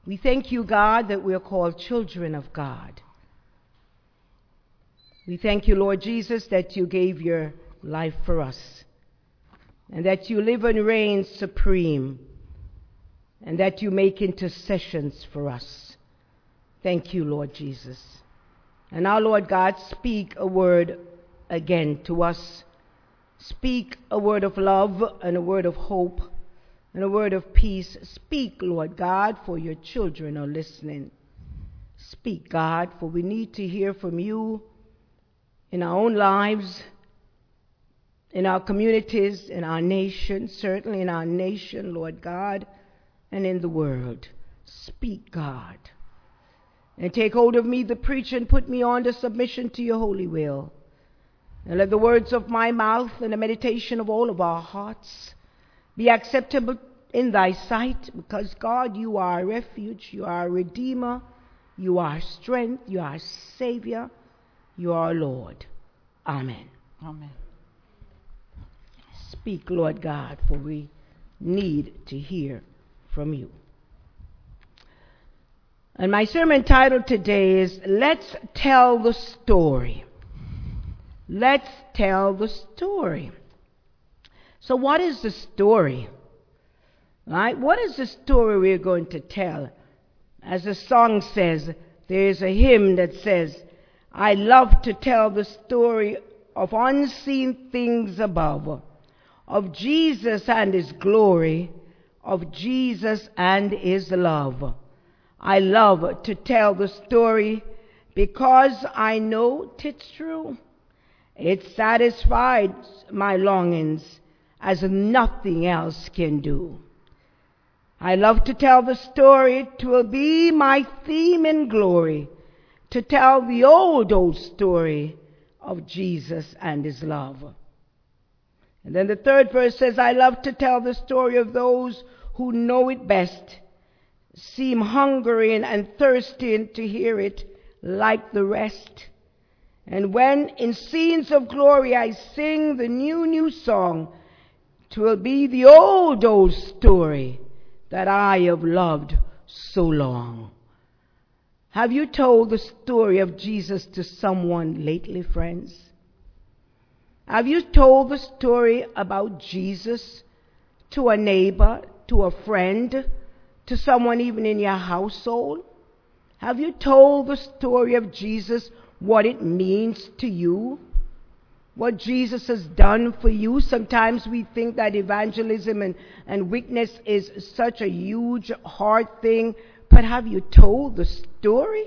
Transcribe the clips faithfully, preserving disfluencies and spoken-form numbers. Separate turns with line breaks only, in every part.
We thank you, God, that we are called children of God. We thank you, Lord Jesus, that you gave your life for us, and that you live and reign supreme, and that you make intercessions for us. Thank you, Lord Jesus. And now, Lord God, speak a word again to us. Speak a word of love and a word of hope and a word of peace. Speak, Lord God, for your children are listening. Speak, God, for we need to hear from you in our own lives, in our communities, in our nation, certainly in our nation, Lord God, and in the world. Speak, God, and take hold of me, the preacher, and put me under submission to your holy will. And let the words of my mouth and the meditation of all of our hearts be acceptable in thy sight, because, God, you are a refuge, you are a redeemer, you are strength, you are Savior, you are Lord. Amen.
Amen.
Speak, Lord God, for we need to hear from you. And my sermon title today is Let's Tell the Story. Let's tell the story. So what is the story? Right? What is the story we're going to tell? As the song says, there's a hymn that says, I love to tell the story of unseen things above, of Jesus and his glory, of Jesus and his love. I love to tell the story because I know it's true. It satisfies my longings as nothing else can do. I love to tell the story. 'Twill be my theme in glory to tell the old, old story of Jesus and his love. And then the third verse says, I love to tell the story of those who know it best, seem hungering and thirsting to hear it like the rest. And when in scenes of glory I sing the new, new song, 'twill be the old, old story that I have loved so long. Have you told the story of Jesus to someone lately, friends? Have you told the story about Jesus to a neighbor, to a friend, to someone even in your household? Have you told the story of Jesus, what it means to you, what Jesus has done for you? Sometimes we think that evangelism and, and witness is such a huge, hard thing, but have you told the story?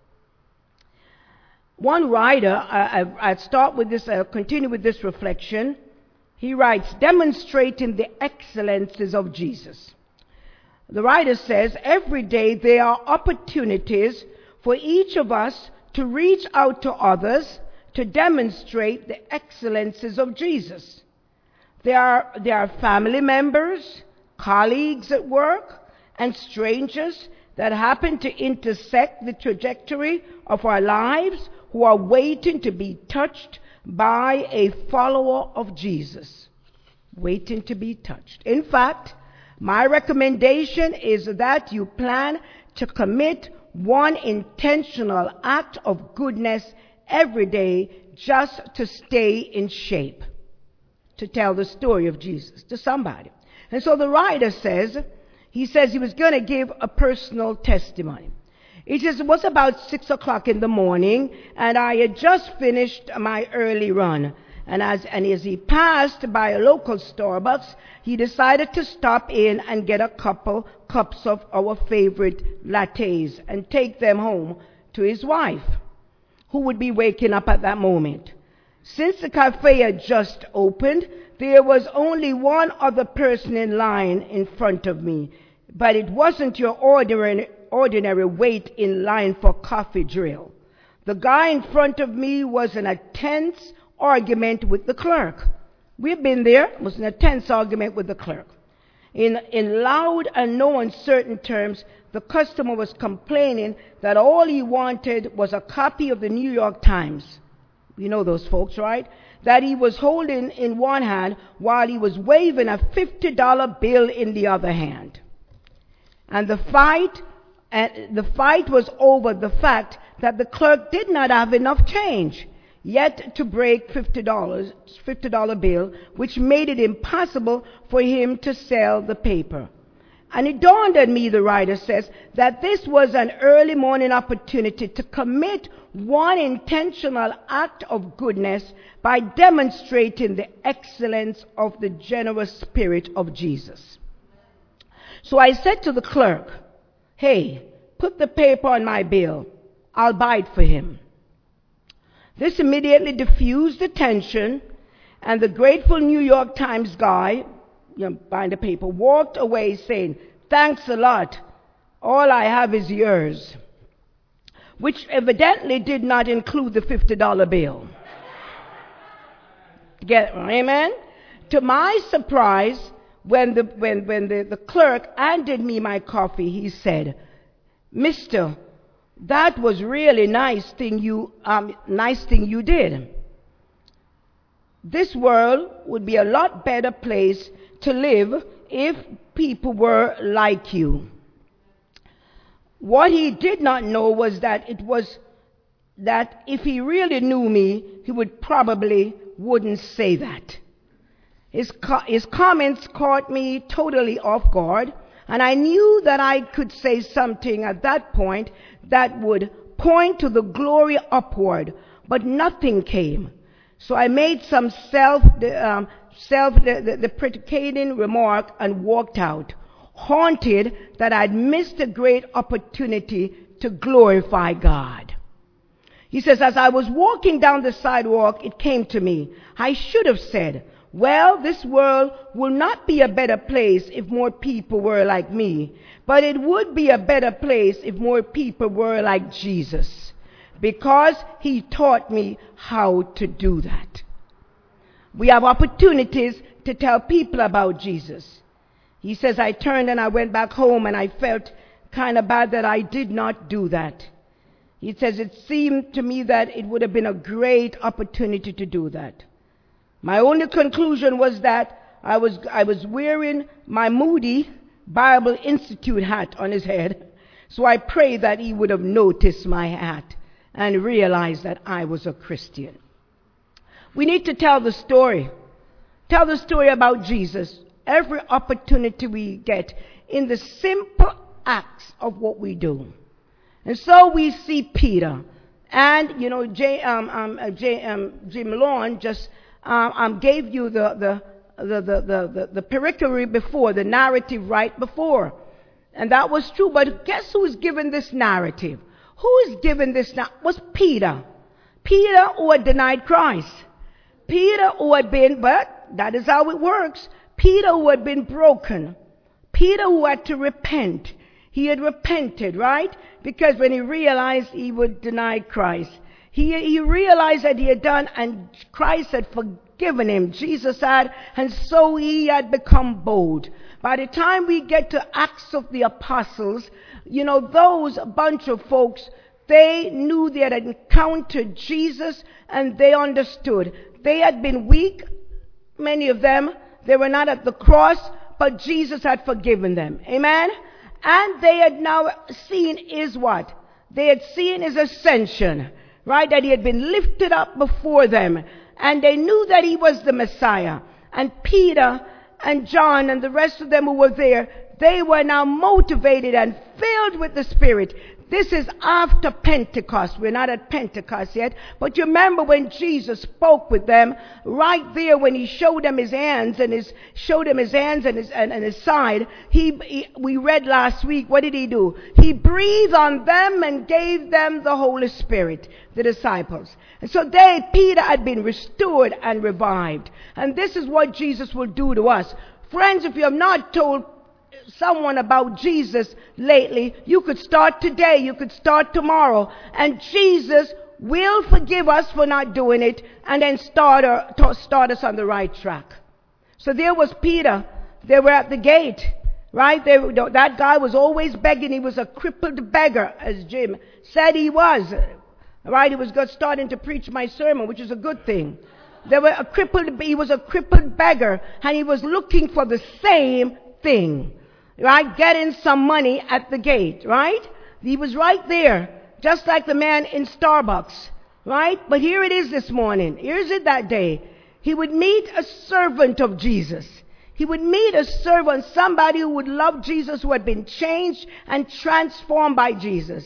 One writer, I, I, I start with this, I'll continue with this reflection. He writes, demonstrating the excellences of Jesus. The writer says, every day there are opportunities for each of us to reach out to others to demonstrate the excellences of Jesus. There are, there are family members, colleagues at work, and strangers that happen to intersect the trajectory of our lives who are waiting to be touched by a follower of Jesus. Waiting to be touched. In fact, my recommendation is that you plan to commit one intentional act of goodness every day just to stay in shape, to tell the story of Jesus to somebody. And so the writer says, he says he was going to give a personal testimony. He says it was about six o'clock in the morning, and I had just finished my early run. And as, and as he passed by a local Starbucks, he decided to stop in and get a couple cups of our favorite lattes and take them home to his wife, who would be waking up at that moment. Since the cafe had just opened, there was only one other person in line in front of me, but it wasn't your ordinary, ordinary wait in line for coffee drill. The guy in front of me was in a tense argument with the clerk. We've been there. It was in a tense argument with the clerk. In, in loud and no uncertain terms, the customer was complaining that all he wanted was a copy of the New York Times. You know those folks, right? That he was holding in one hand while he was waving a fifty dollar bill in the other hand. And the fight And the fight was over the fact that the clerk did not have enough change yet to break fifty dollars, fifty dollar bill, which made it impossible for him to sell the paper. And it dawned on me, the writer says, that this was an early morning opportunity to commit one intentional act of goodness by demonstrating the excellence of the generous spirit of Jesus. So I said to the clerk, "Hey, put the paper on my bill. I'll buy it for him." This immediately diffused the tension, and the grateful New York Times guy, you know, buying the paper, walked away saying, "Thanks a lot. All I have is yours," which evidently did not include the fifty dollar bill. Get, amen? To my surprise, when the when when the, the clerk handed me my coffee, he said, "Mister, that was really nice thing you um nice thing you did. This world would be a lot better place to live if people were like you." What he did not know was that it was that if he really knew me, he would probably wouldn't say that. His, co- his comments caught me totally off guard, and I knew that I could say something at that point that would point to the glory upward, but nothing came. So I made some self, um, self-deprecating remark and walked out, haunted that I'd missed a great opportunity to glorify God. He says, as I was walking down the sidewalk, it came to me. I should have said, well, this world will not be a better place if more people were like me, but it would be a better place if more people were like Jesus, because he taught me how to do that. We have opportunities to tell people about Jesus. He says, I turned and I went back home and I felt kind of bad that I did not do that. He says, it seemed to me that it would have been a great opportunity to do that. My only conclusion was that I was, I was wearing my Moody Bible Institute hat on his head. So I prayed that he would have noticed my hat and realized that I was a Christian. We need to tell the story. Tell the story about Jesus every opportunity we get in the simple acts of what we do. And so we see Peter. And, you know, J, um, um, uh, J, um, Jim Lawn just um, um, gave you the, the, the, the, the, the, the pericary before, the narrative right before. And that was true. But guess who is given this narrative? Who is given this now? Was Peter. Peter who had denied Christ. Peter who had been, but that is how it works. Peter who had been broken. Peter who had to repent. He had repented, right? Because when he realized he would deny Christ, he, he realized that he had done, and Christ had forgiven him. Jesus had, and so he had become bold. By the time we get to Acts of the Apostles, you know, those bunch of folks, they knew they had encountered Jesus and they understood. They had been weak, many of them. They were not at the cross, but Jesus had forgiven them. Amen? And they had now seen his what? They had seen his ascension, right? That he had been lifted up before them. And they knew that he was the Messiah. And Peter and John and the rest of them who were there, they were now motivated and filled with the Spirit. This is after Pentecost. We're not at Pentecost yet. But you remember when Jesus spoke with them, right there when he showed them his hands and his, showed them his hands and his, and, and his side, he, he, we read last week, what did he do? He breathed on them and gave them the Holy Spirit, the disciples. And so they, Peter had been restored and revived. And this is what Jesus will do to us. Friends, if you have not told someone about Jesus lately, you could start today, you could start tomorrow, and Jesus will forgive us for not doing it and then start, or, start us on the right track. So there was Peter. They were at the gate, right? They, that guy was always begging. He was a crippled beggar, as Jim said he was, right? He was starting to preach my sermon, which is a good thing. They were a crippled, he was a crippled beggar, and he was looking for the same thing. Right? Getting some money at the gate, right? He was right there, just like the man in Starbucks, right? But here it is this morning. Here's it that day. He would meet a servant of Jesus. He would meet a servant, somebody who would love Jesus, who had been changed and transformed by Jesus.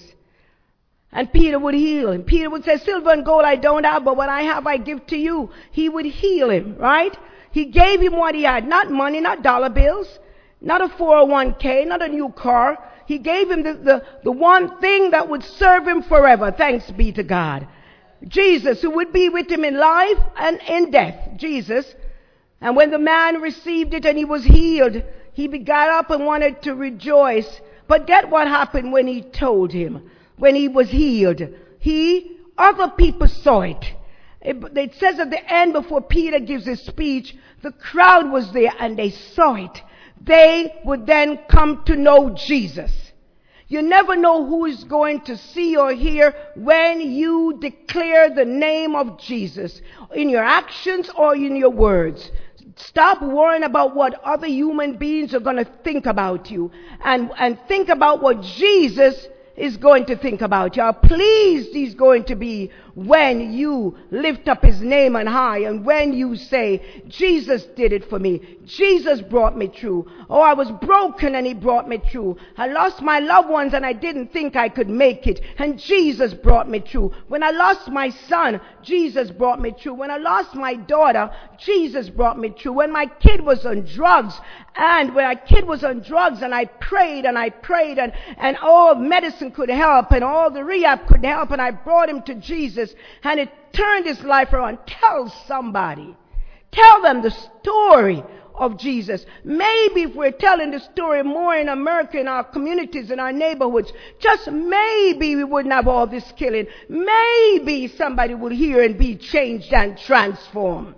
And Peter would heal him. Peter would say, silver and gold I don't have, but what I have I give to you. He would heal him, right? He gave him what he had. Not money, not dollar bills, not a four oh one k, not a new car. He gave him the, the, the one thing that would serve him forever. Thanks be to God. Jesus, who would be with him in life and in death. Jesus. And when the man received it and he was healed, he got up and wanted to rejoice. But get what happened when he told him, when he was healed. He, other people saw it. It, it says at the end, before Peter gives his speech, the crowd was there and they saw it. They would then come to know Jesus. You never know who is going to see or hear when you declare the name of Jesus in your actions or in your words. Stop worrying about what other human beings are going to think about you, and, and think about what Jesus is going to think about you. How pleased he's going to be when you lift up his name on high, and when you say, Jesus did it for me. Jesus brought me through. Oh, I was broken and he brought me through. I lost my loved ones and I didn't think I could make it, and Jesus brought me through. When I lost my son, Jesus brought me through. When I lost my daughter, Jesus brought me through. When my kid was on drugs, and when my kid was on drugs and I prayed and I prayed and, and all medicine could help and all the rehab could help, and I brought him to Jesus and it turned his life around. Tell somebody. Tell them the story of Jesus. Maybe if we're telling the story more in America, in our communities, in our neighborhoods, just maybe we wouldn't have all this killing. Maybe somebody would hear and be changed and transformed.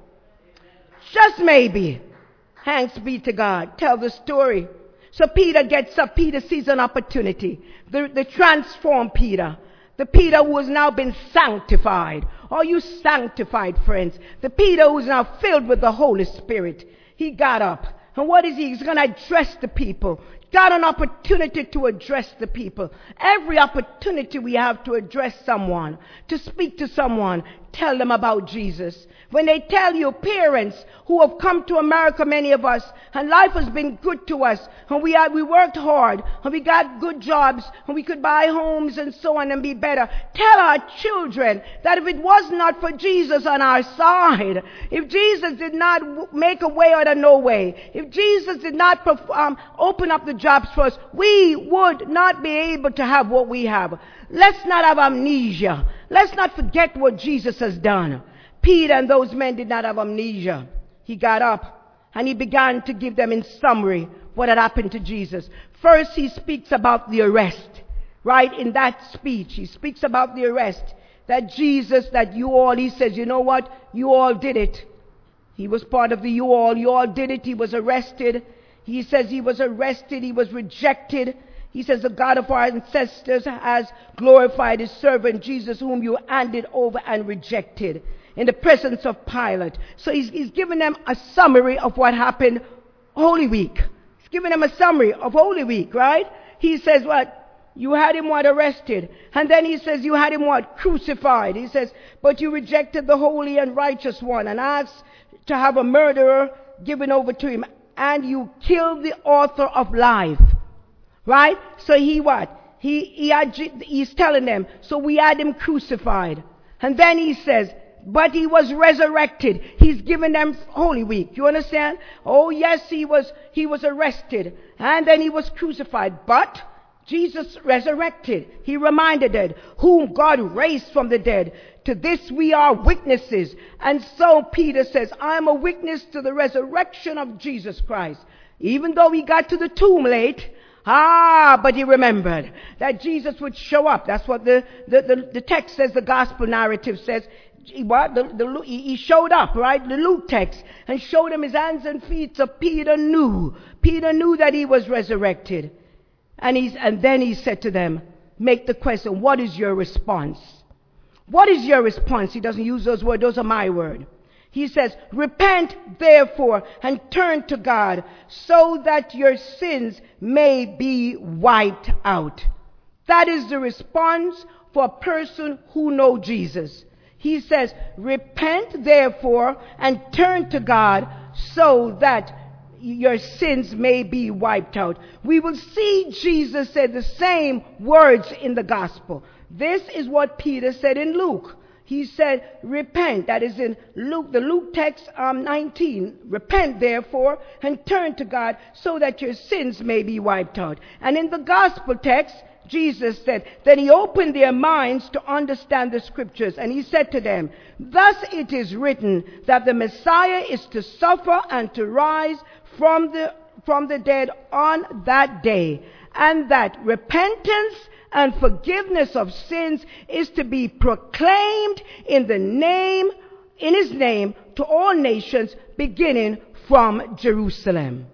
Just maybe. Thanks be to God. Tell the story. So Peter gets up. Peter sees an opportunity. The, the transformed Peter. The Peter who has now been sanctified. Are you sanctified, friends? The Peter who is now filled with the Holy Spirit. He got up. And what is he? He's going to address the people. Got an opportunity to address the people. Every opportunity we have to address someone, to speak to someone, tell them about Jesus. When they tell you, parents who have come to America, many of us, and life has been good to us, and we are, we worked hard, and we got good jobs, and we could buy homes and so on and be better. Tell our children that if it was not for Jesus on our side, if Jesus did not make a way out of no way, if Jesus did not um, open up the jobs for us, we would not be able to have what we have. Let's not have amnesia. Let's not forget what Jesus has done. Peter and those men did not have amnesia. He got up and he began to give them in summary what had happened to Jesus. First, he speaks about the arrest. Right in that speech, he speaks about the arrest. That Jesus, that you all, he says, you know what? You all did it. He was part of the you all. You all did it. He was arrested. He says he was arrested. He was rejected. He says the God of our ancestors has glorified his servant Jesus, whom you handed over and rejected in the presence of Pilate. So he's, he's giving them a summary of what happened Holy Week. He's giving them a summary of Holy Week, right? He says what? You had him what? Arrested. And then he says you had him what? Crucified. He says, but you rejected the holy and righteous one and asked to have a murderer given over to him. And you killed the author of life. Right? So he what? He, he had, he's telling them, so we had him crucified. And then he says, but he was resurrected. He's given them Holy Week. You understand? Oh yes, he was, he was arrested. And then he was crucified. But Jesus resurrected. He reminded them, whom God raised from the dead. To this we are witnesses. And so Peter says, I am a witness to the resurrection of Jesus Christ. Even though he got to the tomb late, ah, but he remembered that Jesus would show up. That's what the, the, the, the text says, the gospel narrative says. He, what? The, the, he showed up, right? The Luke text, and showed him his hands and feet. So Peter knew. Peter knew that he was resurrected. And, he's, and then he said to them, make the question, what is your response? What is your response? He doesn't use those words. Those are my words. He says, repent therefore and turn to God so that your sins may be wiped out. That is the response for a person who knows Jesus. He says, repent therefore and turn to God so that your sins may be wiped out. We will see Jesus say the same words in the gospel. This is what Peter said in Luke. He said, repent. That is in Luke, the Luke text um, nineteen. Repent therefore and turn to God so that your sins may be wiped out. And in the gospel text, Jesus said, then he opened their minds to understand the scriptures. And he said to them, thus it is written that the Messiah is to suffer and to rise from the, from the dead on that day. And that repentance and forgiveness of sins is to be proclaimed in the name, in his name, to all nations, beginning from Jerusalem.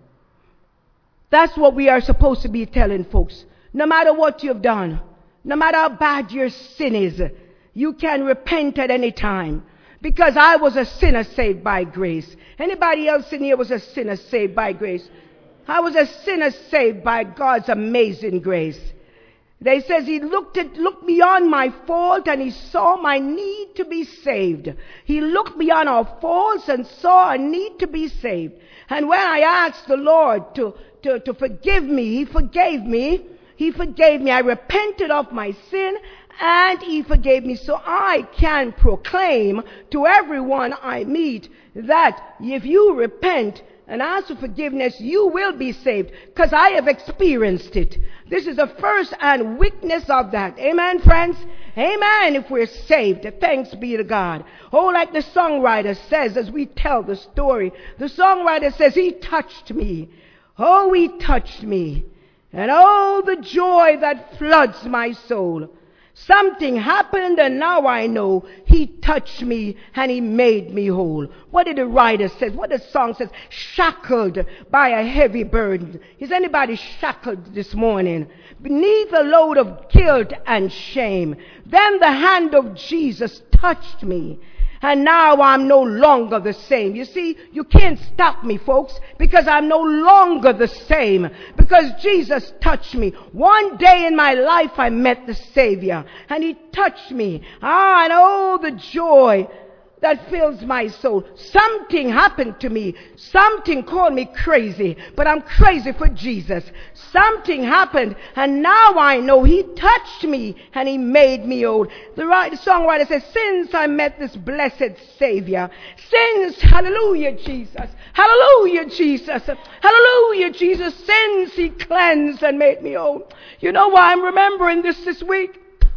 That's what we are supposed to be telling folks. No matter what you've done, no matter how bad your sin is, you can repent at any time. Because I was a sinner saved by grace. Anybody else in here was a sinner saved by grace? I was a sinner saved by God's amazing grace. They says he looked at, looked beyond my fault and he saw my need to be saved. He looked beyond our faults and saw a need to be saved. And when I asked the Lord to, to, to forgive me, he forgave me. He forgave me. I repented of my sin and he forgave me. So I can proclaim to everyone I meet that if you repent and ask for forgiveness, you will be saved, because I have experienced it. This is the first-hand witness of that. Amen, friends? Amen, if we're saved. Thanks be to God. Oh, like the songwriter says as we tell the story, the songwriter says, he touched me. Oh, he touched me. And oh, the joy that floods my soul. Something happened and now I know he touched me and he made me whole. What did the writer say? What the song says? Shackled by a heavy burden. Is anybody shackled this morning? Beneath a load of guilt and shame. Then the hand of Jesus touched me. And now I'm no longer the same. You see, you can't stop me, folks, because I'm no longer the same. Because Jesus touched me. One day in my life I met the Savior. And he touched me. Ah, and oh, the joy that fills my soul. Something happened to me. Something called me crazy. But I'm crazy for Jesus. Something happened. And now I know he touched me and he made me old. The, right, the songwriter says, since I met this blessed Savior, since, hallelujah, Jesus, hallelujah, Jesus, hallelujah, Jesus, since he cleansed and made me old. You know why I'm remembering this this week?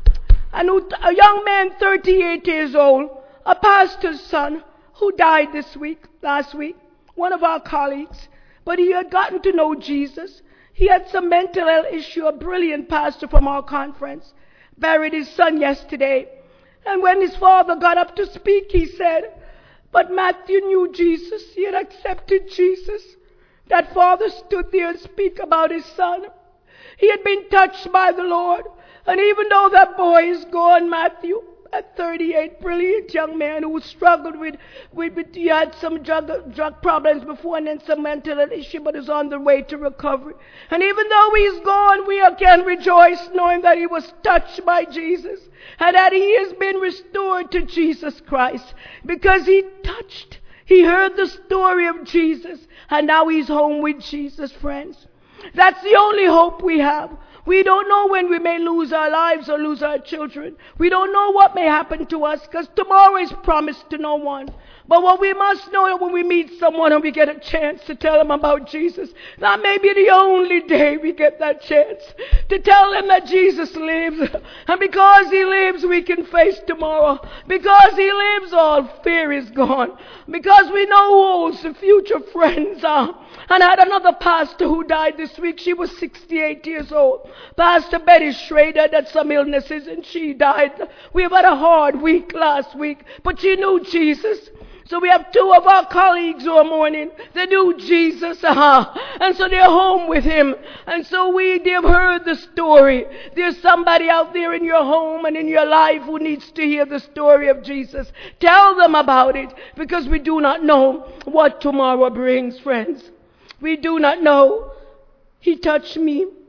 A, new, a young man, thirty-eight years old, a pastor's son who died this week, last week, one of our colleagues, but he had gotten to know Jesus. He had some mental health issue, a brilliant pastor from our conference, buried his son yesterday. And when his father got up to speak, he said, but Matthew knew Jesus. He had accepted Jesus. That father stood there and spoke about his son. He had been touched by the Lord. And even though that boy is gone, Matthew, at thirty-eight, brilliant young man who struggled with, with, with he had some drug, drug problems before and then some mental issue, but is on the way to recovery. And even though he's gone, we can rejoice knowing that he was touched by Jesus and that he has been restored to Jesus Christ because he touched. He heard the story of Jesus and now he's home with Jesus, friends. That's the only hope we have. We don't know when we may lose our lives or lose our children. We don't know what may happen to us because tomorrow is promised to no one. But what we must know is when we meet someone and we get a chance to tell them about Jesus, that may be the only day we get that chance to tell them that Jesus lives. And because he lives, we can face tomorrow. Because he lives, all fear is gone. Because we know who owns the future friends are. And I had another pastor who died this week. She was sixty-eight years old. Pastor Betty Schrader had some illnesses and she died. We've had a hard week last week, but she knew Jesus. So we have two of our colleagues who are mourning. They knew Jesus, uh-huh. And so they're home with him. And so we, they've heard the story. There's somebody out there in your home and in your life who needs to hear the story of Jesus. Tell them about it, because we do not know what tomorrow brings, friends. We do not know. He touched me.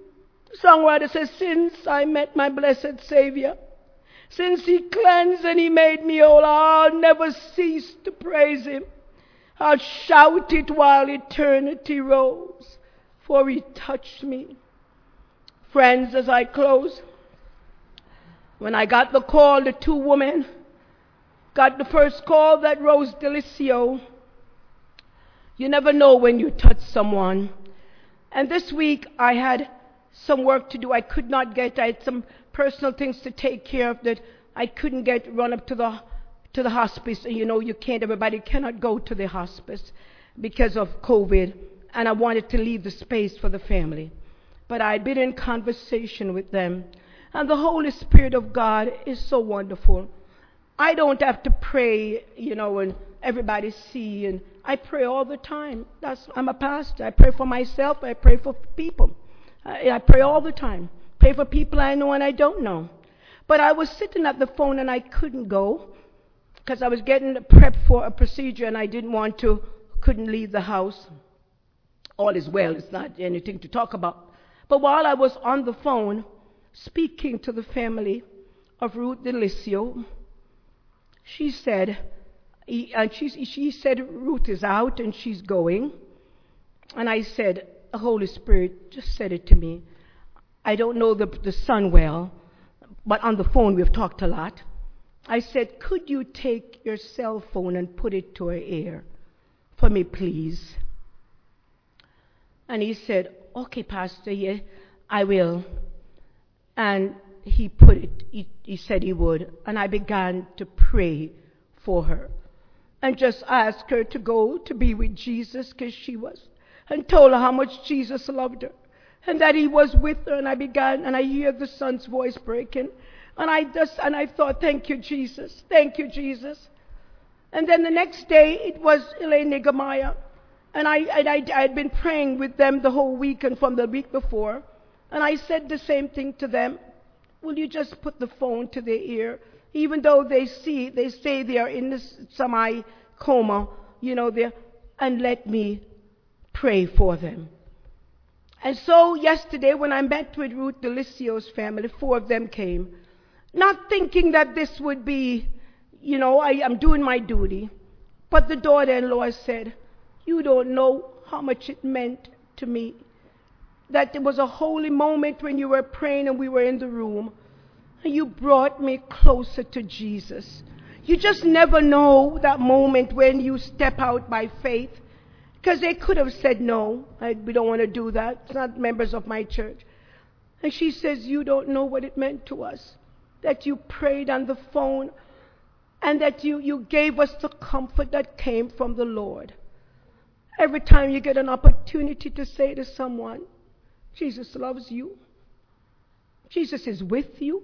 The songwriter says, since I met my blessed Savior, since He cleansed and He made me whole, I'll never cease to praise Him. I'll shout it while eternity rolls, for He touched me. Friends, as I close, when I got the call, the two women got the first call that Rose Delicio. You never know when you touch someone. And this week I had some work to do. I could not get, I had some personal things to take care of that I couldn't get run up to the to the hospice. And you know, you can't, everybody cannot go to the hospice because of COVID. And I wanted to leave the space for the family. But I'd been in conversation with them. And the Holy Spirit of God is so wonderful. I don't have to pray, you know, and everybody see. And I pray all the time. That's, I'm a pastor. I pray for myself. I pray for people. I, I pray all the time. Pray for people I know and I don't know. But I was sitting at the phone and I couldn't go because I was getting prepped for a procedure and I didn't want to, couldn't leave the house. All is well. It's not anything to talk about. But while I was on the phone speaking to the family of Ruth Delicio, she said, and she, she said Ruth is out and she's going. And I said, the Holy Spirit just said it to me. I don't know the, the son well, but on the phone we've talked a lot. I said, could you take your cell phone and put it to her ear for me, please? And he said, okay, Pastor, yeah, I will. And he put it, he, he said he would. And I began to pray for her and just ask her to go to be with Jesus because she was, and told her how much Jesus loved her and that He was with her. And I began, and I hear the son's voice breaking. And I just, and I thought, thank you, Jesus. Thank you, Jesus. And then the next day, it was Elaine Niggemeier. And I, and I, I had been praying with them the whole week and from the week before. And I said the same thing to them. Will you just put the phone to their ear? Even though they see, they say they are in this semi-coma, you know, there, and let me pray for them. And so yesterday when I met with Ruth Delicio's family, four of them came. Not thinking that this would be, you know, I am doing my duty. But the daughter-in-law said, you don't know how much it meant to me. That it was a holy moment when you were praying and we were in the room. And you brought me closer to Jesus. You just never know that moment when you step out by faith. Because they could have said, no, I, we don't want to do that. It's not members of my church. And she says, you don't know what it meant to us. That you prayed on the phone and that you, you gave us the comfort that came from the Lord. Every time you get an opportunity to say to someone, Jesus loves you. Jesus is with you.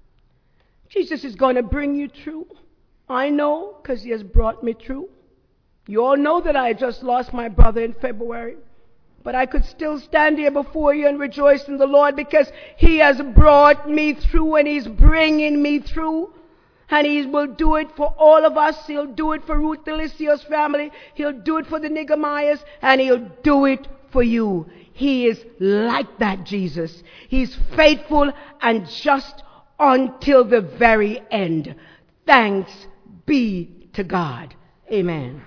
Jesus is going to bring you through. I know because He has brought me through. You all know that I just lost my brother in February. But I could still stand here before you and rejoice in the Lord because He has brought me through and He's bringing me through. And He will do it for all of us. He'll do it for Ruth Delicio's family. He'll do it for the Niggemeyers. And He'll do it for you. He is like that, Jesus. He's faithful and just until the very end. Thanks be to God. Amen.